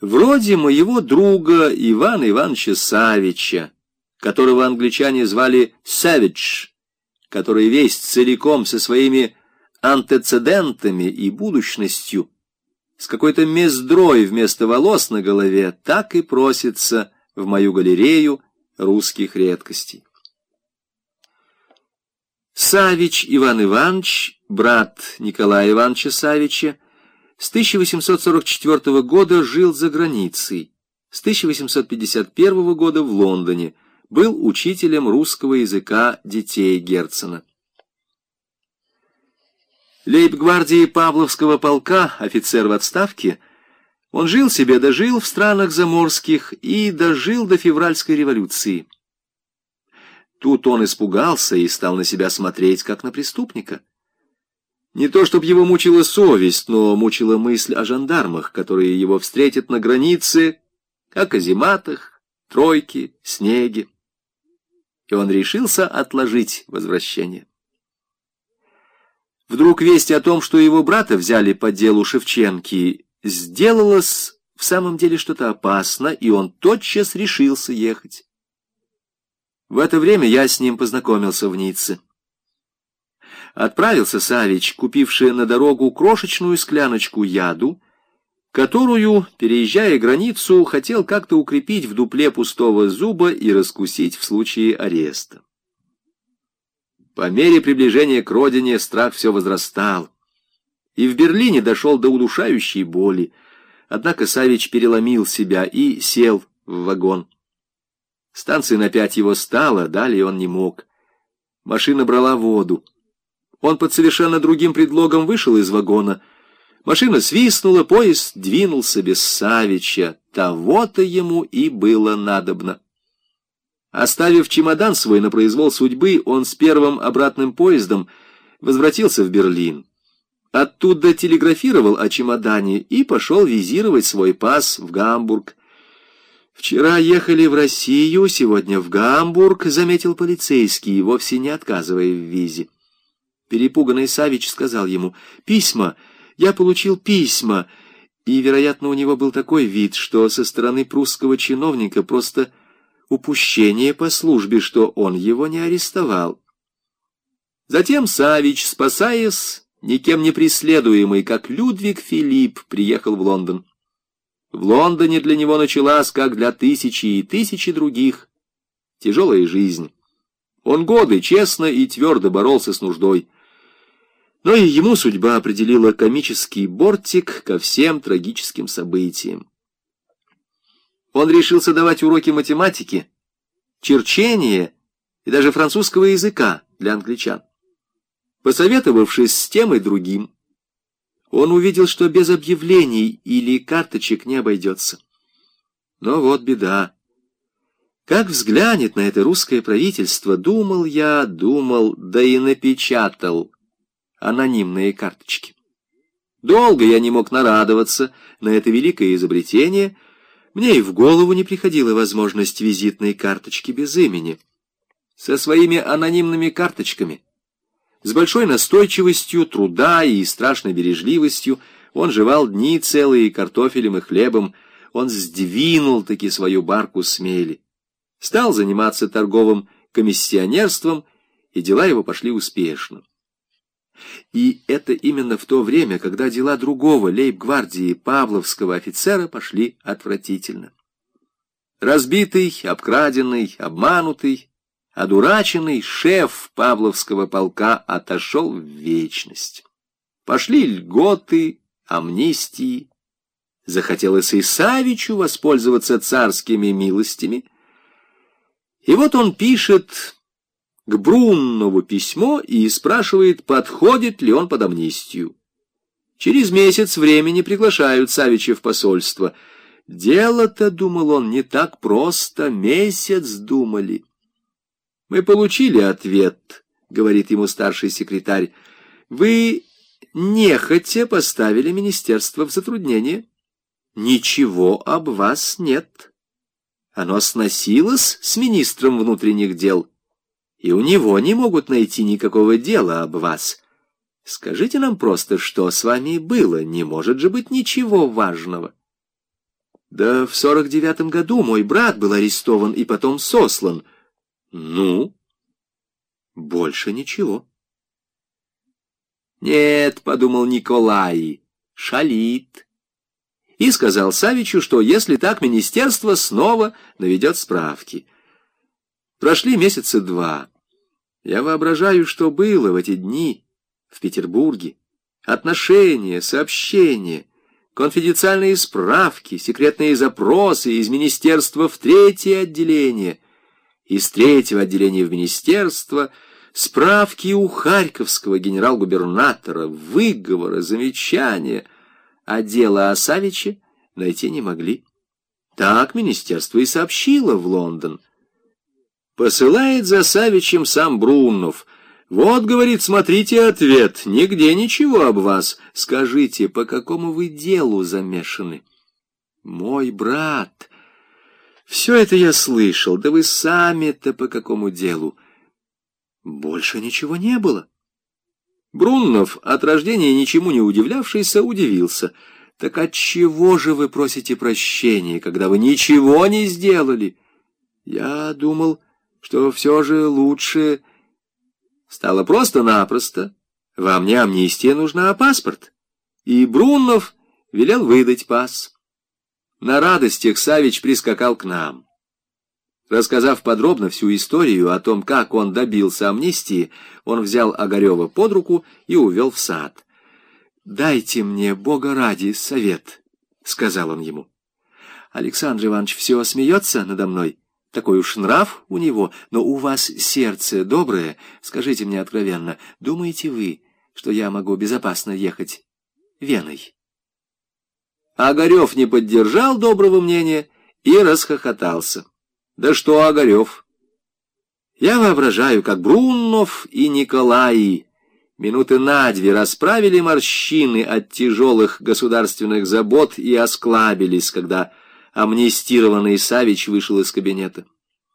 Вроде моего друга Ивана Ивановича Савича, которого англичане звали Savage, который весь целиком со своими антецедентами и будущностью, с какой-то мездрой вместо волос на голове, так и просится в мою галерею русских редкостей. Савич Иван Иванович, брат Николая Ивановича Савича, с 1844 года жил за границей, с 1851 года в Лондоне, был учителем русского языка детей Герцена. Лейб-гвардии Павловского полка, офицер в отставке, он жил себе, дожил в странах заморских и дожил до февральской революции. Тут он испугался и стал на себя смотреть, как на преступника. Не то, чтобы его мучила совесть, но мучила мысль о жандармах, которые его встретят на границе, о казематах, тройке, снеге. И он решился отложить возвращение. Вдруг весть о том, что его брата взяли по делу Шевченки, сделалось в самом деле что-то опасно, и он тотчас решился ехать. В это время я с ним познакомился в Ницце. Отправился Савич, купивший на дорогу крошечную скляночку яду, которую, переезжая границу, хотел как-то укрепить в дупле пустого зуба и раскусить в случае ареста. По мере приближения к родине страх все возрастал, и в Берлине дошел до удушающей боли. Однако Савич переломил себя и сел в вагон. Станция на 5 его стала, далее он не мог. Машина брала воду. Он под совершенно другим предлогом вышел из вагона. Машина свистнула, поезд двинулся без Савича. Того-то ему и было надобно. Оставив чемодан свой на произвол судьбы, он с первым обратным поездом возвратился в Берлин. Оттуда телеграфировал о чемодане и пошел визировать свой пас в Гамбург. «Вчера ехали в Россию, сегодня в Гамбург», — заметил полицейский, вовсе не отказывая в визе. Перепуганный Савич сказал ему: «Письма, я получил письма», и, вероятно, у него был такой вид, что со стороны прусского чиновника просто упущение по службе, что он его не арестовал. Затем Савич, спасаясь, никем не преследуемый, как Людвиг Филипп, приехал в Лондон. В Лондоне для него началась, как для тысячи и тысячи других, тяжелая жизнь. Он годы честно и твердо боролся с нуждой. Но и ему судьба определила комический бортик ко всем трагическим событиям. Он решился давать уроки математики, черчения и даже французского языка для англичан. Посоветовавшись с тем и другим, он увидел, что без объявлений или карточек не обойдется. Но вот беда. Как взглянет на это русское правительство, думал, да и напечатал анонимные карточки. Долго я не мог нарадоваться на это великое изобретение. Мне и в голову не приходила возможность визитной карточки без имени. Со своими анонимными карточками, с большой настойчивостью, труда и страшной бережливостью он жевал дни целые картофелем и хлебом. Он сдвинул-таки свою барку с мели. Стал заниматься торговым комиссионерством, и дела его пошли успешно. И это именно в то время, когда дела другого лейб-гвардии Павловского офицера пошли отвратительно. Разбитый, обкраденный, обманутый, одураченный шеф Павловского полка отошел в вечность. Пошли льготы, амнистии. Захотелось и Савичу воспользоваться царскими милостями. И вот он пишет к Бруннову письмо и спрашивает, подходит ли он под амнистию. Через месяц времени приглашают Савича в посольство. Дело-то, думал он, не так просто, месяц думали. «Мы получили ответ», — говорит ему старший секретарь. «Вы нехотя поставили министерство в затруднение. Ничего об вас нет. Оно сносилось с министром внутренних дел, и у него не могут найти никакого дела об вас. Скажите нам просто, что с вами было, не может же быть ничего важного». Да в 49-м году мой брат был арестован и потом сослан. Ну, больше ничего. Нет, подумал Николай, шалит. И сказал Савичу, что если так, министерство снова наведет справки. Прошли месяца 2. Я воображаю, что было в эти дни в Петербурге. Отношения, сообщения, конфиденциальные справки, секретные запросы из министерства в 3-е отделение, из 3-го отделения в министерство, справки у харьковского генерал-губернатора, выговоры, замечания, а дело о Савиче найти не могли. Так министерство и сообщило в Лондон. Посылает за Савичем сам Бруннов. Вот, говорит, смотрите ответ, нигде ничего об вас. Скажите, по какому вы делу замешаны? Мой брат... Все это я слышал, да вы сами-то по какому делу? Больше ничего не было. Бруннов, от рождения ничему не удивлявшийся, удивился. Так отчего же вы просите прощения, когда вы ничего не сделали? Я думал, что все же лучше... Стало просто-напросто. Вам не амнистия нужна, а паспорт. И Бруннов велел выдать пас. На радостях Савич прискакал к нам. Рассказав подробно всю историю о том, как он добился амнистии, он взял Огарева под руку и увел в сад. «Дайте мне, Бога ради, совет», — сказал он ему. «Александр Иванович все смеется надо мной. Такой уж нрав у него, но у вас сердце доброе. Скажите мне откровенно, думаете вы, что я могу безопасно ехать Веной?» Огарев не поддержал доброго мнения и расхохотался. Да что Огарев? Я воображаю, как Бруннов и Николай минуты на 2 расправили морщины от тяжелых государственных забот и осклабились, когда амнистированный Савич вышел из кабинета.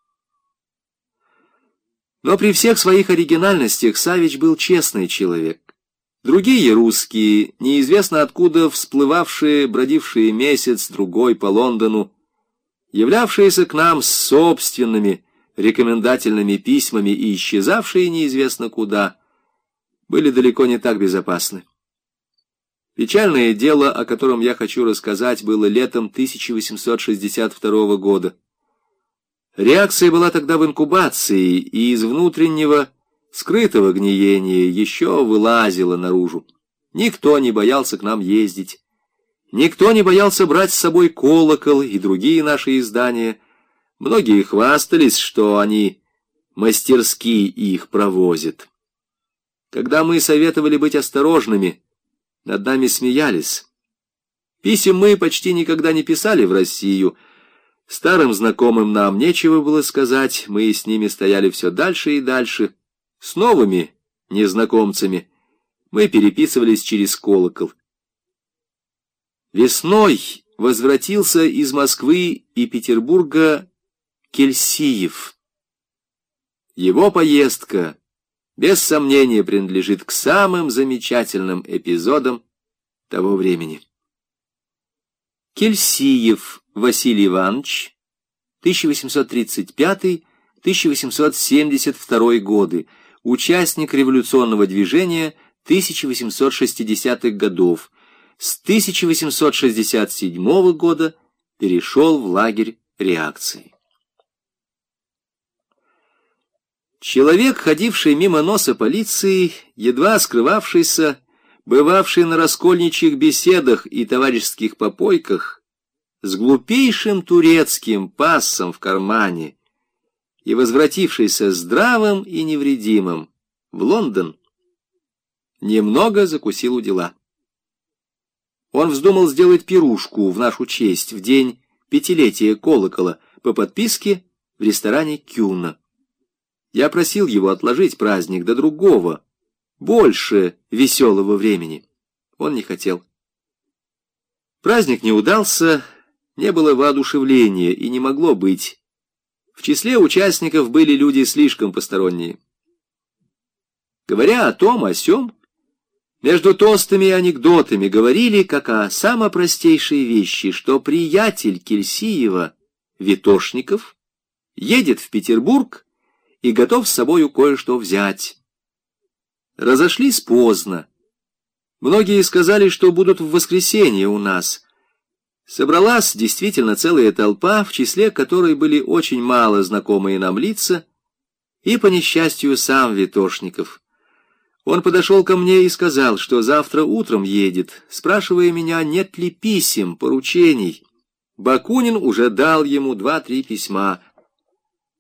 Но при всех своих оригинальностях Савич был честный человек. Другие русские, неизвестно откуда всплывавшие, бродившие месяц-другой по Лондону, являвшиеся к нам с собственными рекомендательными письмами и исчезавшие неизвестно куда, были далеко не так безопасны. Печальное дело, о котором я хочу рассказать, было летом 1862 года. Реакция была тогда в инкубации, и из внутреннего скрытого гниения еще вылазила наружу. Никто не боялся к нам ездить. Никто не боялся брать с собой «Колокол» и другие наши издания. Многие хвастались, что они мастерски их провозят. Когда мы советовали быть осторожными, над нами смеялись. Писем мы почти никогда не писали в Россию. Старым знакомым нам нечего было сказать, мы с ними стояли все дальше и дальше. С новыми незнакомцами мы переписывались через «Колокол». Весной возвратился из Москвы и Петербурга Кельсиев. Его поездка, без сомнения, принадлежит к самым замечательным эпизодам того времени. Кельсиев Василий Иванович, 1835-1872 годы, участник революционного движения 1860-х годов, с 1867 года перешел в лагерь реакции. Человек, ходивший мимо носа полиции, едва скрывавшийся, бывавший на раскольничьих беседах и товарищеских попойках, с глупейшим турецким пассом в кармане и возвратившийся здравым и невредимым в Лондон, немного закусил у дела. Он вздумал сделать пирушку в нашу честь в день 5-летия «Колокола» по подписке в ресторане «Кюна». Я просил его отложить праздник до другого, больше веселого времени. Он не хотел. Праздник не удался, не было воодушевления и не могло быть. В числе участников были люди слишком посторонние. Говоря о том, о сём, Между тостами и анекдотами говорили, как о самопростейшей вещи, что приятель Кельсиева, Ветошников, едет в Петербург и готов с собою кое-что взять. Разошлись поздно. Многие сказали, что будут в воскресенье у нас. Собралась действительно целая толпа, в числе которой были очень мало знакомые нам лица, и, по несчастью, сам Ветошников. Он подошел ко мне и сказал, что завтра утром едет, спрашивая меня, нет ли писем, поручений. Бакунин уже дал ему 2-3 письма.